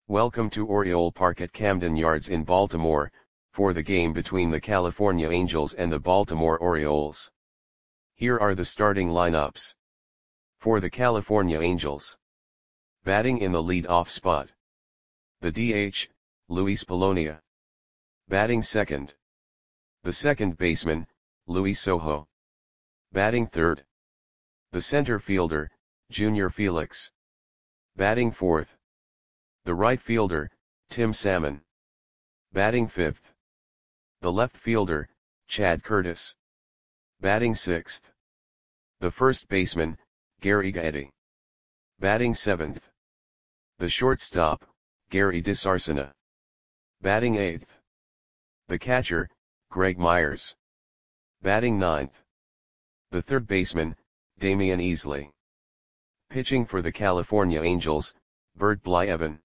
Welcome to Oriole Park at Camden Yards in Baltimore, for the game between the California Angels and the Baltimore Orioles. Here are the starting lineups. For the California Angels. Batting in the lead-off spot. The DH, Luis Polonia. Batting second. The second baseman, Luis Sojo. Batting third. The center fielder, Junior Felix. Batting fourth. The right fielder, Tim Salmon. Batting fifth. The left fielder, Chad Curtis. Batting sixth. The first baseman, Gary Gaetti. Batting seventh. The shortstop, Gary DiSarcina. Batting eighth. The catcher, Greg Myers. Batting ninth. The third baseman, Damian Easley. Pitching for the California Angels, Bert Blyleven.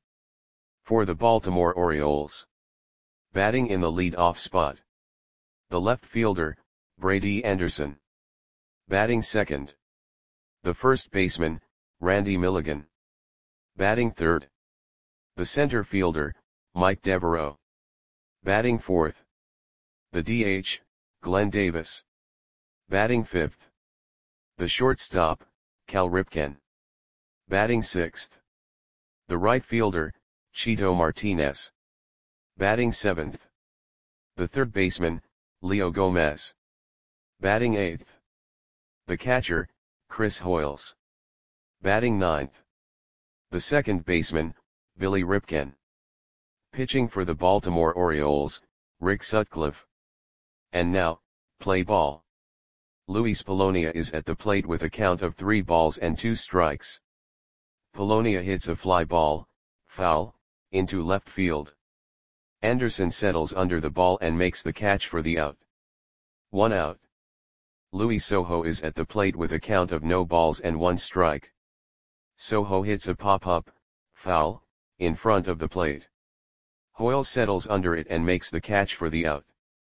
For the Baltimore Orioles. Batting in the lead-off spot. The left fielder, Brady Anderson. Batting second. The first baseman, Randy Milligan. Batting third. The center fielder, Mike Devereaux. Batting fourth. The DH, Glenn Davis. Batting fifth. The shortstop, Cal Ripken. Batting sixth. The right fielder, Chito Martinez. Batting seventh. The third baseman, Leo Gomez. Batting eighth. The catcher, Chris Hoiles. Batting ninth. The second baseman, Billy Ripken. Pitching for the Baltimore Orioles, Rick Sutcliffe. And now, play ball. Luis Polonia is at the plate with a count of 3 balls and 2 strikes. Polonia hits a fly ball, foul, into left field. Anderson settles under the ball and makes the catch for the out. 1 out. Luis Sojo is at the plate with a count of no balls and 1 strike. Sojo hits a pop-up, foul, in front of the plate. Hoiles settles under it and makes the catch for the out.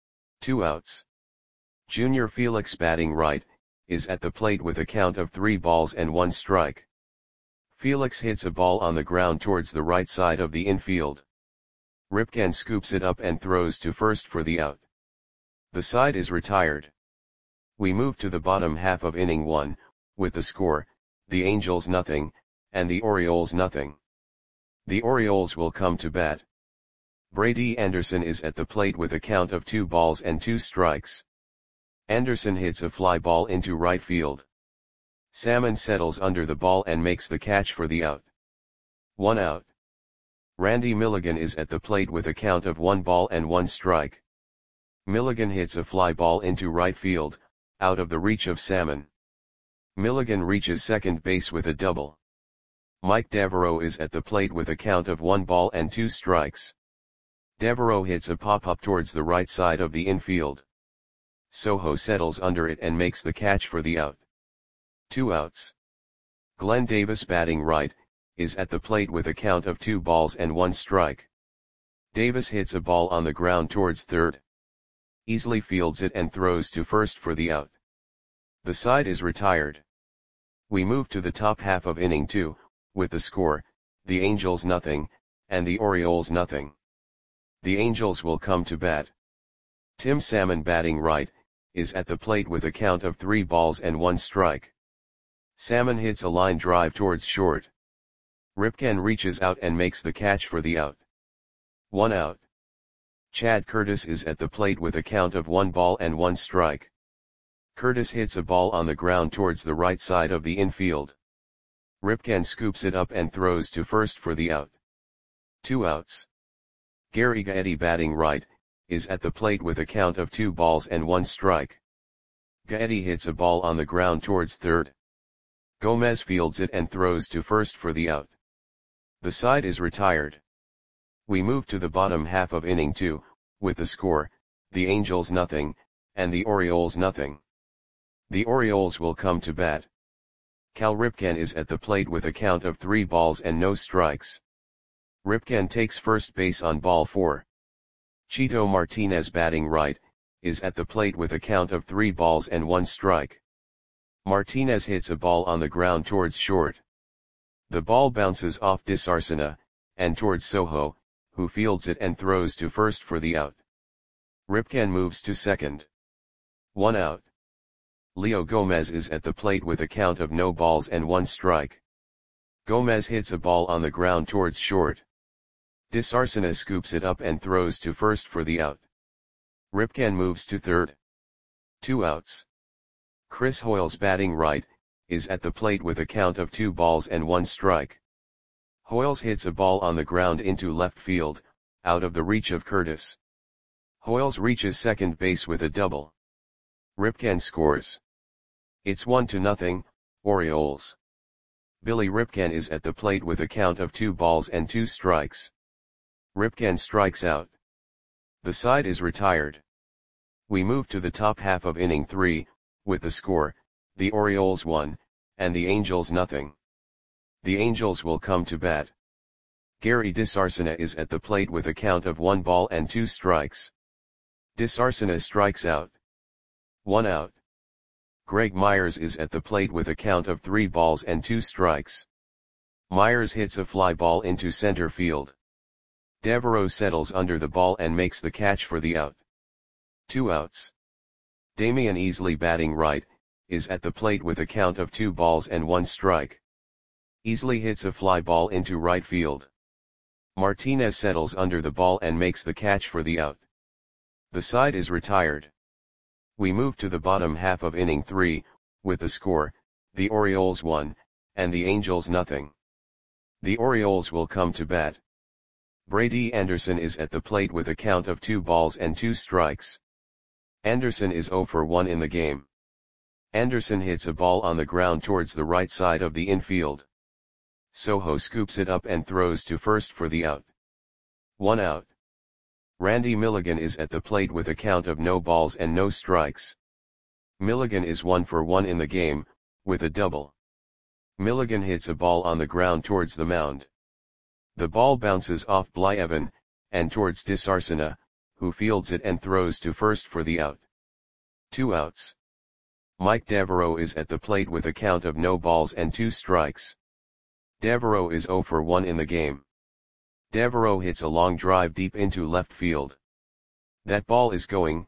2 outs. Junior Felix, batting right, is at the plate with a count of 3 balls and 1 strike. Felix hits a ball on the ground towards the right side of the infield. Ripken scoops it up and throws to first for the out. The side is retired. We move to the bottom half of inning 1, with the score, the Angels nothing, and the Orioles nothing. The Orioles will come to bat. Brady Anderson is at the plate with a count of 2 balls and 2 strikes. Anderson hits a fly ball into right field. Salmon settles under the ball and makes the catch for the out. 1 out. Randy Milligan is at the plate with a count of 1 ball and 1 strike. Milligan hits a fly ball into right field, out of the reach of Salmon. Milligan reaches second base with a double. Mike Devereaux is at the plate with a count of 1 ball and 2 strikes. Devereaux hits a pop-up towards the right side of the infield. Sojo settles under it and makes the catch for the out. 2 outs. Glenn Davis, batting right, is at the plate with a count of 2 balls and 1 strike. Davis hits a ball on the ground towards third. Easley fields it and throws to first for the out. The side is retired. We move to the top half of inning 2, with the score, the Angels nothing, and the Orioles nothing. The Angels will come to bat. Tim Salmon, batting right, is at the plate with a count of 3 balls and 1 strike. Salmon hits a line drive towards short. Ripken reaches out and makes the catch for the out. 1 out. Chad Curtis is at the plate with a count of 1 ball and 1 strike. Curtis hits a ball on the ground towards the right side of the infield. Ripken scoops it up and throws to first for the out. 2 outs. Gary Gaetti, batting right, is at the plate with a count of 2 balls and 1 strike. Gaetti hits a ball on the ground towards third. Gomez fields it and throws to first for the out. The side is retired. We move to the bottom half of inning 2, with the score, the Angels nothing, and the Orioles nothing. The Orioles will come to bat. Cal Ripken is at the plate with a count of 3 balls and no strikes. Ripken takes first base on ball 4. Chito Martinez, batting right, is at the plate with a count of 3 balls and 1 strike. Martinez hits a ball on the ground towards short. The ball bounces off DiSarcina, and towards Soho, who fields it and throws to first for the out. Ripken moves to second. 1 out. Leo Gomez is at the plate with a count of no balls and 1 strike. Gomez hits a ball on the ground towards short. Disarcina scoops it up and throws to first for the out. Ripken moves to third. 2 outs. Chris Hoiles, batting right, is at the plate with a count of 2 balls and 1 strike. Hoiles hits a ball on the ground into left field, out of the reach of Curtis. Hoiles reaches second base with a double. Ripken scores. It's 1-0, Orioles. Billy Ripken is at the plate with a count of 2 balls and 2 strikes. Ripken strikes out. The side is retired. We move to the top half of inning 3, with the score, the Orioles 1, and the Angels 0. The Angels will come to bat. Gary Disarcina is at the plate with a count of 1 ball and 2 strikes. Disarcina strikes out. 1 out. Greg Myers is at the plate with a count of 3 balls and 2 strikes. Myers hits a fly ball into center field. Devereaux settles under the ball and makes the catch for the out. 2 outs. Damian Easley, batting right, is at the plate with a count of 2 balls and 1 strike. Easley hits a fly ball into right field. Martinez settles under the ball and makes the catch for the out. The side is retired. We move to the bottom half of inning 3, with the score, the Orioles 1, and the Angels 0. The Orioles will come to bat. Brady Anderson is at the plate with a count of 2 balls and 2 strikes. Anderson is 0 for 1 in the game. Anderson hits a ball on the ground towards the right side of the infield. Soho scoops it up and throws to first for the out. 1 out. Randy Milligan is at the plate with a count of no balls and no strikes. Milligan is 1 for 1 in the game, with a double. Milligan hits a ball on the ground towards the mound. The ball bounces off Blyevin, and towards Disarcina, who fields it and throws to first for the out. 2 outs. Mike Devereaux is at the plate with a count of no balls and 2 strikes. Devereaux is 0 for 1 in the game. Devereaux hits a long drive deep into left field. That ball is gone.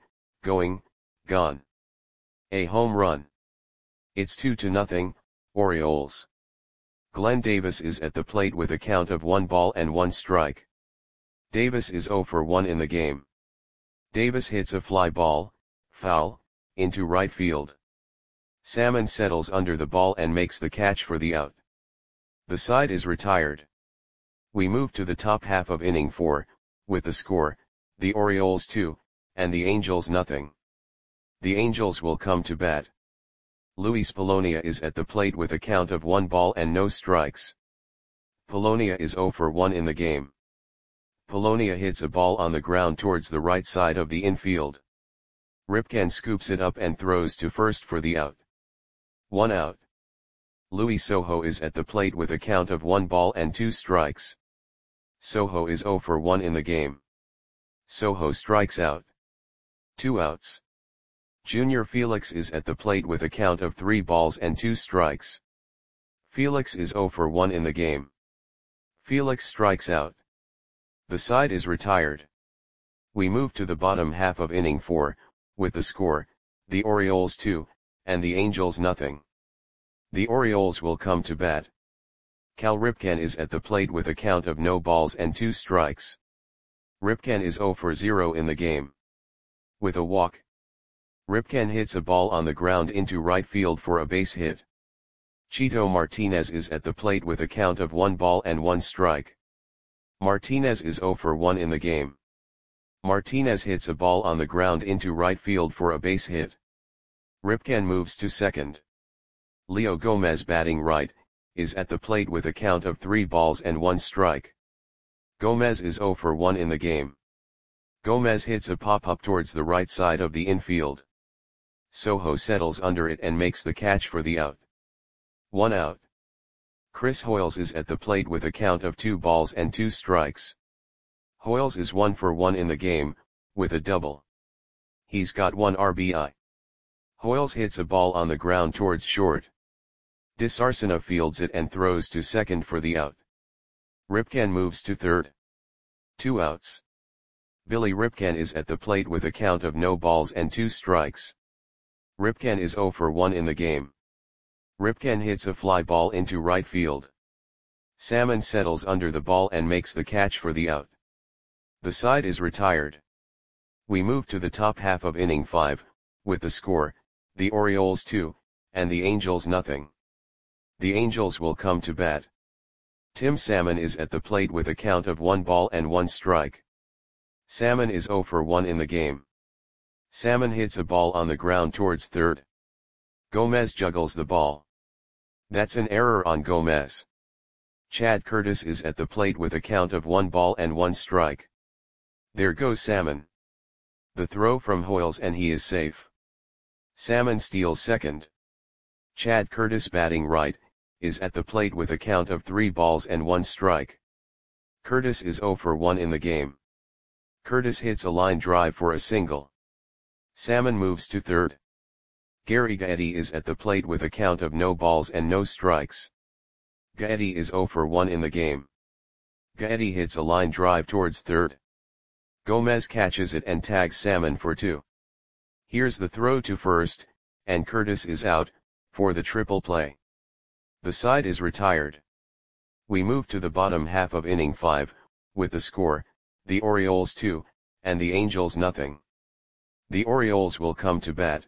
A home run. It's 2-0, Orioles. Glenn Davis is at the plate with a count of 1 ball and 1 strike. Davis is 0 for 1 in the game. Davis hits a fly ball, foul, into right field. Salmon settles under the ball and makes the catch for the out. The side is retired. We move to the top half of inning 4, with the score, the Orioles 2, and the Angels 0. The Angels will come to bat. Luis Polonia is at the plate with a count of 1 ball and no strikes. Polonia is 0 for 1 in the game. Polonia hits a ball on the ground towards the right side of the infield. Ripken scoops it up and throws to first for the out. 1 out. Luis Soho is at the plate with a count of 1 ball and 2 strikes. Soho is 0 for 1 in the game. Soho strikes out. 2 outs. Junior Felix is at the plate with a count of 3 balls and 2 strikes. Felix is 0 for 1 in the game. Felix strikes out. The side is retired. We move to the bottom half of inning 4, with the score, the Orioles 2, and the Angels 0. The Orioles will come to bat. Cal Ripken is at the plate with a count of no balls and 2 strikes. Ripken is 0 for 0 in the game. With a walk. Ripken hits a ball on the ground into right field for a base hit. Chito Martinez is at the plate with a count of 1 ball and 1 strike. Martinez is 0 for 1 in the game. Martinez hits a ball on the ground into right field for a base hit. Ripken moves to second. Leo Gomez, batting right, is at the plate with a count of 3 balls and 1 strike. Gomez is 0 for 1 in the game. Gomez hits a pop-up towards the right side of the infield. Soho settles under it and makes the catch for the out. 1 out. Chris Hoiles is at the plate with a count of 2 balls and 2 strikes. Hoiles is 1 for 1 in the game, with a double. He's got 1 RBI. Hoiles hits a ball on the ground towards short. Disarcina fields it and throws to second for the out. Ripken moves to third. 2 outs. Billy Ripken is at the plate with a count of no balls and 2 strikes. Ripken is 0 for 1 in the game. Ripken hits a fly ball into right field. Salmon settles under the ball and makes the catch for the out. The side is retired. We move to the top half of inning 5, with the score, the Orioles 2, and the Angels nothing. The Angels will come to bat. Tim Salmon is at the plate with a count of 1 ball and 1 strike. Salmon is 0 for 1 in the game. Salmon hits a ball on the ground towards third. Gomez juggles the ball. That's an error on Gomez. Chad Curtis is at the plate with a count of 1 ball and 1 strike. There goes Salmon. The throw from Hoyles and he is safe. Salmon steals second. Chad Curtis batting right, is at the plate with a count of 3 balls and 1 strike. Curtis is 0 for 1 in the game. Curtis hits a line drive for a single. Salmon moves to third. Gary Gaetti is at the plate with a count of no balls and no strikes. Gaetti is 0 for 1 in the game. Gaetti hits a line drive towards third. Gomez catches it and tags Salmon for 2. Here's the throw to first, and Curtis is out, for the triple play. The side is retired. We move to the bottom half of inning 5, with the score, the Orioles 2, and the Angels nothing. The Orioles will come to bat.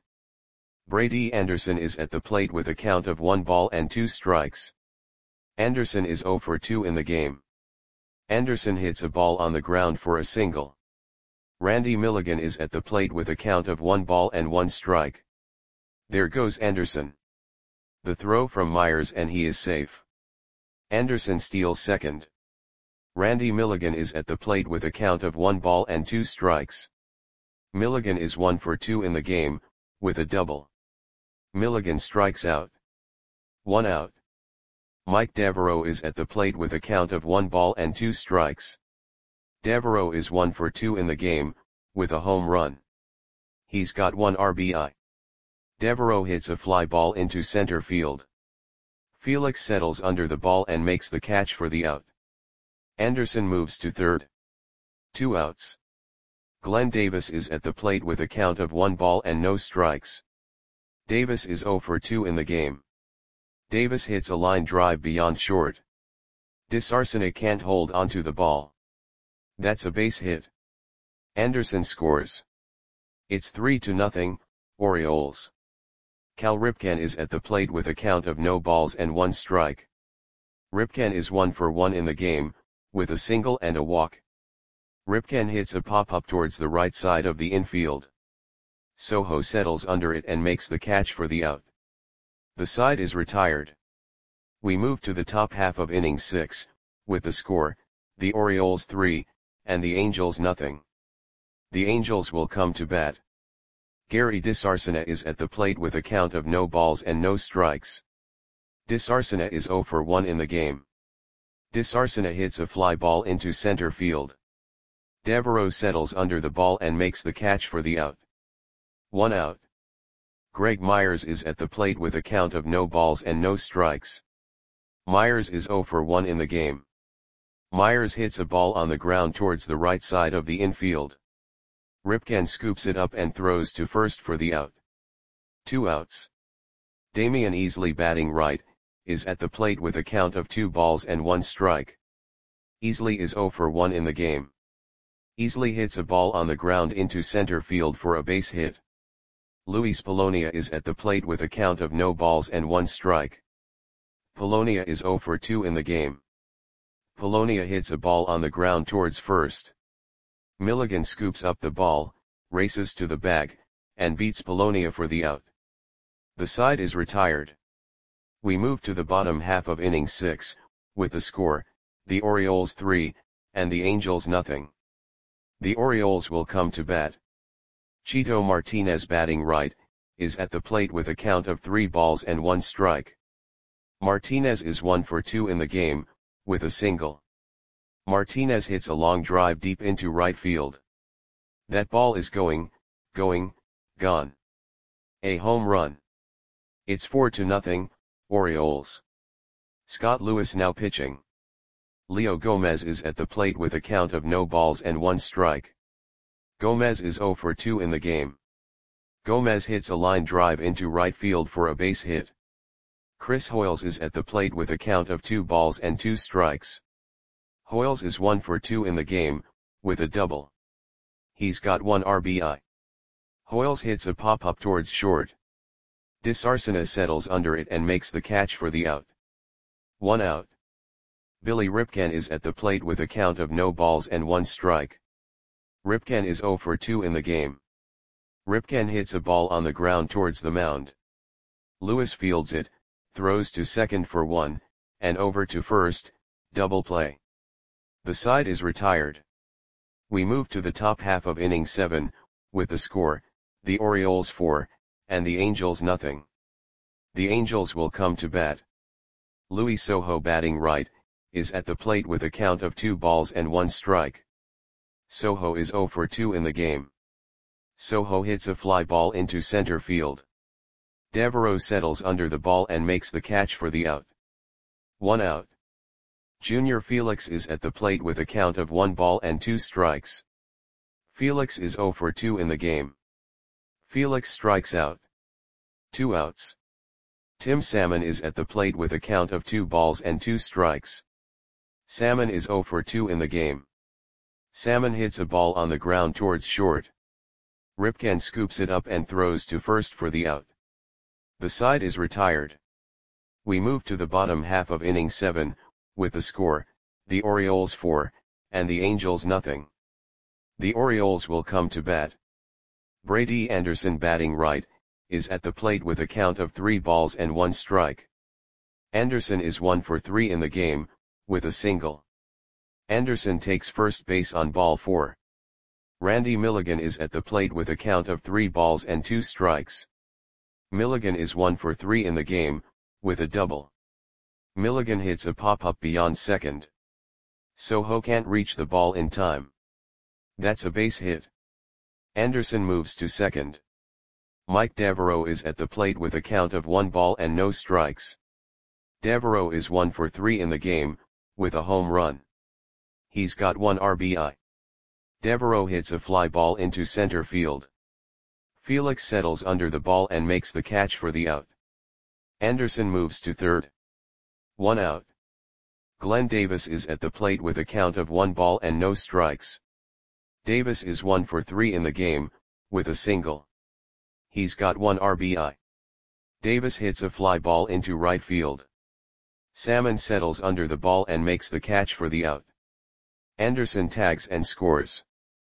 Brady Anderson is at the plate with a count of 1 ball and 2 strikes. Anderson is 0 for 2 in the game. Anderson hits a ball on the ground for a single. Randy Milligan is at the plate with a count of 1 ball and 1 strike. There goes Anderson. The throw from Myers and he is safe. Anderson steals second. Randy Milligan is at the plate with a count of 1 ball and 2 strikes. Milligan is 1 for 2 in the game, with a double. Milligan strikes out. 1 out. Mike Devereaux is at the plate with a count of 1 ball and 2 strikes. Devereaux is 1 for 2 in the game, with a home run. He's got 1 RBI. Devereaux hits a fly ball into center field. Felix settles under the ball and makes the catch for the out. Anderson moves to third. 2 outs. Glenn Davis is at the plate with a count of 1 ball and no strikes. Davis is 0 for 2 in the game. Davis hits a line drive beyond short. DeSarcina can't hold onto the ball. That's a base hit. Anderson scores. It's 3-0, Orioles. Cal Ripken is at the plate with a count of no balls and 1 strike. Ripken is 1 for 1 in the game, with a single and a walk. Ripken hits a pop-up towards the right side of the infield. Soho settles under it and makes the catch for the out. The side is retired. We move to the top half of inning 6, with the score, the Orioles 3, and the Angels nothing. The Angels will come to bat. Gary DeSarcina is at the plate with a count of no balls and no strikes. DeSarcina is 0 for 1 in the game. DeSarcina hits a fly ball into center field. Devereaux settles under the ball and makes the catch for the out. 1 out. Greg Myers is at the plate with a count of no balls and no strikes. Myers is 0 for 1 in the game. Myers hits a ball on the ground towards the right side of the infield. Ripken scoops it up and throws to first for the out. 2 outs. Damian Easley batting right, is at the plate with a count of 2 balls and 1 strike. Easley is 0 for 1 in the game. Easley hits a ball on the ground into center field for a base hit. Luis Polonia is at the plate with a count of no balls and 1 strike. Polonia is 0 for 2 in the game. Polonia hits a ball on the ground towards first. Milligan scoops up the ball, races to the bag, and beats Polonia for the out. The side is retired. We move to the bottom half of inning 6, with the score, the Orioles 3, and the Angels nothing. The Orioles will come to bat. Chito Martinez batting right, is at the plate with a count of 3 balls and 1 strike. Martinez is 1 for 2 in the game, with a single. Martinez hits a long drive deep into right field. That ball is going, gone. A home run. It's 4-0, Orioles. Scott Lewis now pitching. Leo Gomez is at the plate with a count of no balls and 1 strike. Gomez is 0 for 2 in the game. Gomez hits a line drive into right field for a base hit. Chris Hoiles is at the plate with a count of 2 balls and 2 strikes. Hoiles is 1 for 2 in the game, with a double. He's got 1 RBI. Hoiles hits a pop-up towards short. DeSarcina settles under it and makes the catch for the out. 1 out. Billy Ripken is at the plate with a count of no balls and 1 strike. Ripken is 0 for 2 in the game. Ripken hits a ball on the ground towards the mound. Lewis fields it, throws to second for 1, and over to first, double play. The side is retired. We move to the top half of inning 7, with the score, the Orioles 4, and the Angels nothing. The Angels will come to bat. Luis Sojo batting right, is at the plate with a count of 2 balls and 1 strike. Sojo is 0 for 2 in the game. Sojo hits a fly ball into center field. Devereaux settles under the ball and makes the catch for the out. 1 out. Junior Felix is at the plate with a count of 1 ball and 2 strikes. Felix is 0 for 2 in the game. Felix strikes out. 2 outs. Tim Salmon is at the plate with a count of 2 balls and 2 strikes. Salmon is 0 for 2 in the game. Salmon hits a ball on the ground towards short. Ripken scoops it up and throws to first for the out. The side is retired. We move to the bottom half of inning 7, with the score, the Orioles 4, and the Angels nothing. The Orioles will come to bat. Brady Anderson batting right, is at the plate with a count of 3 balls and 1 strike. Anderson is 1 for 3 in the game, with a single. Anderson takes first base on ball 4. Randy Milligan is at the plate with a count of 3 balls and 2 strikes. Milligan is 1 for 3 in the game, with a double. Milligan hits a pop-up beyond second. Sojo can't reach the ball in time. That's a base hit. Anderson moves to second. Mike Devereaux is at the plate with a count of 1 ball and no strikes. Devereaux is 1 for 3 in the game, with a home run. He's got 1 RBI. Devereaux hits a fly ball into center field. Felix settles under the ball and makes the catch for the out. Anderson moves to third. 1 out. Glenn Davis is at the plate with a count of 1 ball and no strikes. Davis is 1 for 3 in the game, with a single. He's got 1 RBI. Davis hits a fly ball into right field. Salmon settles under the ball and makes the catch for the out. Anderson tags and scores.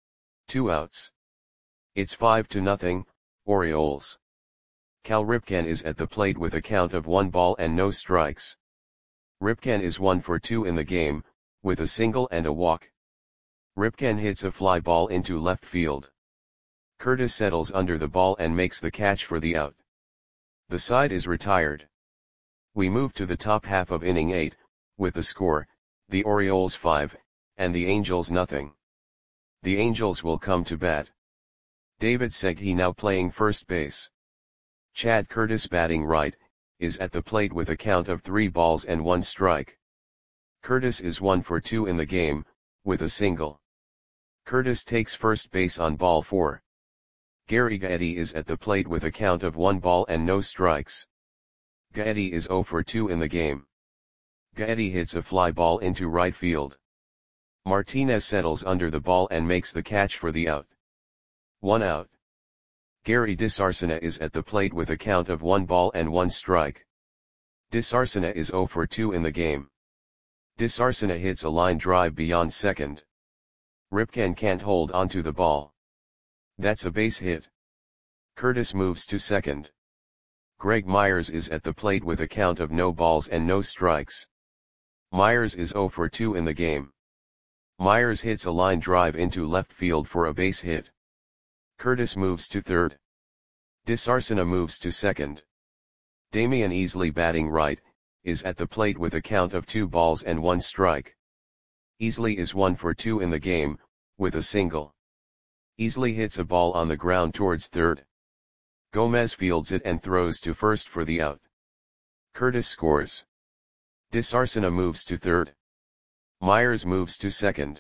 2 outs. It's 5-0, Orioles. Cal Ripken is at the plate with a count of 1 ball and no strikes. Ripken is 1 for 2 in the game, with a single and a walk. Ripken hits a fly ball into left field. Curtis settles under the ball and makes the catch for the out. The side is retired. We move to the top half of inning 8, with the score, the Orioles 5, and the Angels nothing. The Angels will come to bat. David Segui now playing first base. Chad Curtis batting right, is at the plate with a count of 3 balls and 1 strike. Curtis is 1 for 2 in the game, with a single. Curtis takes first base on ball 4. Gary Gaetti is at the plate with a count of 1 ball and no strikes. Gaetti is 0 for 2 in the game. Gaetti hits a fly ball into right field. Martinez settles under the ball and makes the catch for the out. 1 out. Gary DeSarcina is at the plate with a count of 1 ball and 1 strike. DeSarcina is 0 for 2 in the game. DeSarcina hits a line drive beyond second. Ripken can't hold onto the ball. That's a base hit. Curtis moves to second. Greg Myers is at the plate with a count of no balls and no strikes. Myers is 0 for 2 in the game. Myers hits a line drive into left field for a base hit. Curtis moves to third. DeSarcina moves to second. Damian Easley batting right, is at the plate with a count of 2 balls and 1 strike. Easley is 1 for 2 in the game, with a single. Easley hits a ball on the ground towards third. Gomez fields it and throws to first for the out. Curtis scores. DeSarcina moves to third. Myers moves to second.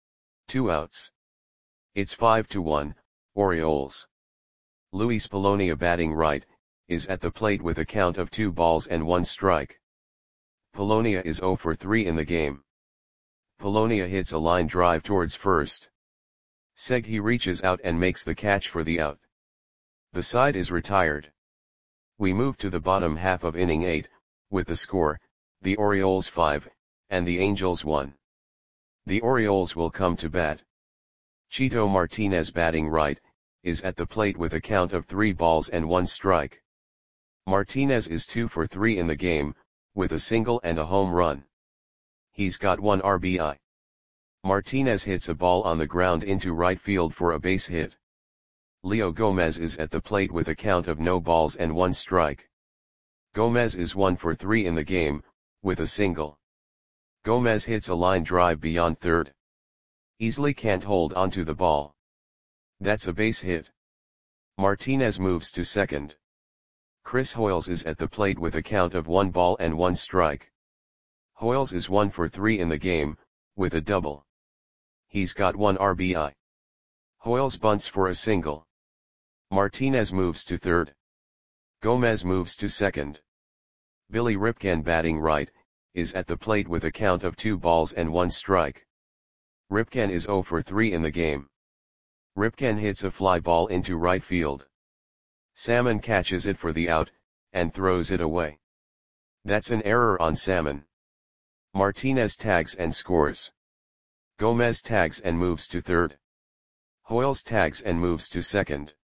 2 outs. It's 5-1, Orioles. Luis Polonia batting right, is at the plate with a count of 2 balls and 1 strike. Polonia is 0 for 3 in the game. Polonia hits a line drive towards first. Seghi reaches out and makes the catch for the out. The side is retired. We move to the bottom half of inning 8, with the score, the Orioles 5, and the Angels 1. The Orioles will come to bat. Chito Martinez batting right, is at the plate with a count of 3 balls and 1 strike. Martinez is 2 for 3 in the game, with a single and a home run. He's got 1 RBI. Martinez hits a ball on the ground into right field for a base hit. Leo Gomez is at the plate with a count of no balls and 1 strike. Gomez is 1 for 3 in the game, with a single. Gomez hits a line drive beyond third. Easily can't hold onto the ball. That's a base hit. Martinez moves to second. Chris Hoiles is at the plate with a count of 1 ball and 1 strike. Hoiles is 1 for 3 in the game, with a double. He's got 1 RBI. Hoiles bunts for a single. Martinez moves to third. Gomez moves to second. Billy Ripken batting right, is at the plate with a count of 2 balls and 1 strike. Ripken is 0 for 3 in the game. Ripken hits a fly ball into right field. Salmon catches it for the out, and throws it away. That's an error on Salmon. Martinez tags and scores. Gomez tags and moves to third. Hoiles tags and moves to second.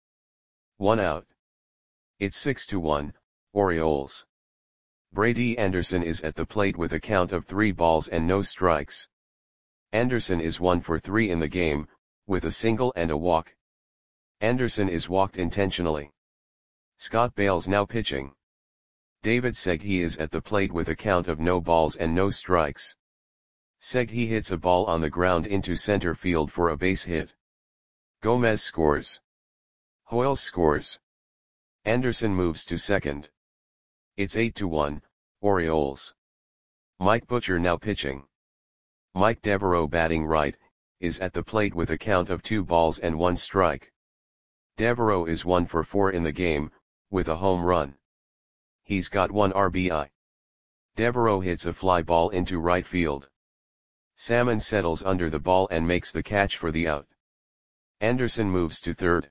1 out. It's 6-1, Orioles. Brady Anderson is at the plate with a count of 3 balls and no strikes. Anderson is 1 for 3 in the game, with a single and a walk. Anderson is walked intentionally. Scott Bales now pitching. David Seghi is at the plate with a count of no balls and no strikes. Seghi hits a ball on the ground into center field for a base hit. Gomez scores. Hoiles scores. Anderson moves to second. It's 8-1, Orioles. Mike Butcher now pitching. Mike Devereaux batting right, is at the plate with a count of 2 balls and 1 strike. Devereaux is 1 for 4 in the game, with a home run. He's got 1 RBI. Devereaux hits a fly ball into right field. Salmon settles under the ball and makes the catch for the out. Anderson moves to third.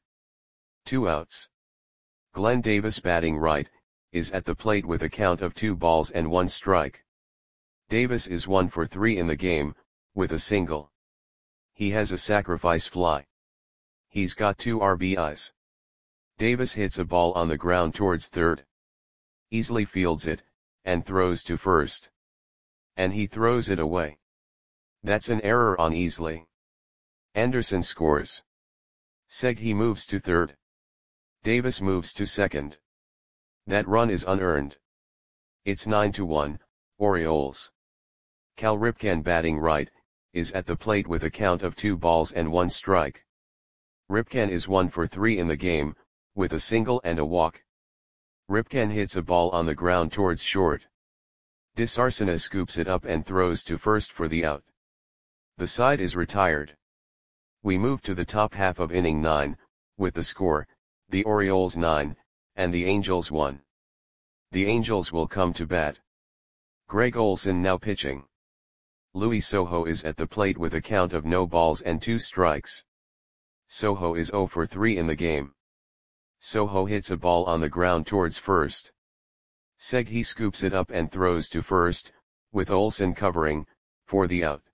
2 outs. Glenn Davis batting right, is at the plate with a count of 2 balls and 1 strike. Davis is 1 for 3 in the game, with a single. He has a sacrifice fly. He's got 2 RBIs. Davis hits a ball on the ground towards third. Easily fields it, and throws to first. And he throws it away. That's an error on Easley. Anderson scores. Seghi moves to third. Davis moves to second. That run is unearned. It's 9-1, Orioles. Cal Ripken batting right, is at the plate with a count of 2 balls and 1 strike. Ripken is 1 for 3 in the game, with a single and a walk. Ripken hits a ball on the ground towards short. DeSarcina scoops it up and throws to first for the out. The side is retired. We move to the top half of inning 9, with the score, the Orioles 9, and the Angels 1. The Angels will come to bat. Greg Olson now pitching. Luis Sojo is at the plate with a count of no balls and 2 strikes. Sojo is 0 for 3 in the game. Sojo hits a ball on the ground towards first. Seghi scoops it up and throws to first, with Olson covering, for the out.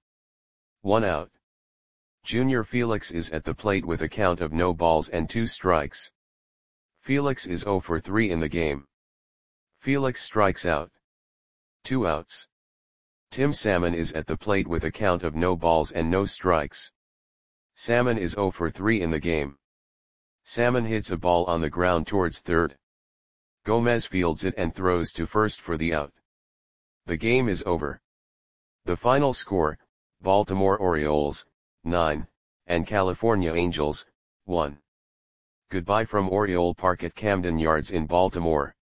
1 out. Junior Felix is at the plate with a count of no balls and 2 strikes. Felix is 0 for 3 in the game. Felix strikes out. 2 outs. Tim Salmon is at the plate with a count of no balls and no strikes. Salmon is 0 for 3 in the game. Salmon hits a ball on the ground towards third. Gomez fields it and throws to first for the out. The game is over. The final score, Baltimore Orioles, 9, and California Angels, 1. Goodbye from Oriole Park at Camden Yards in Baltimore.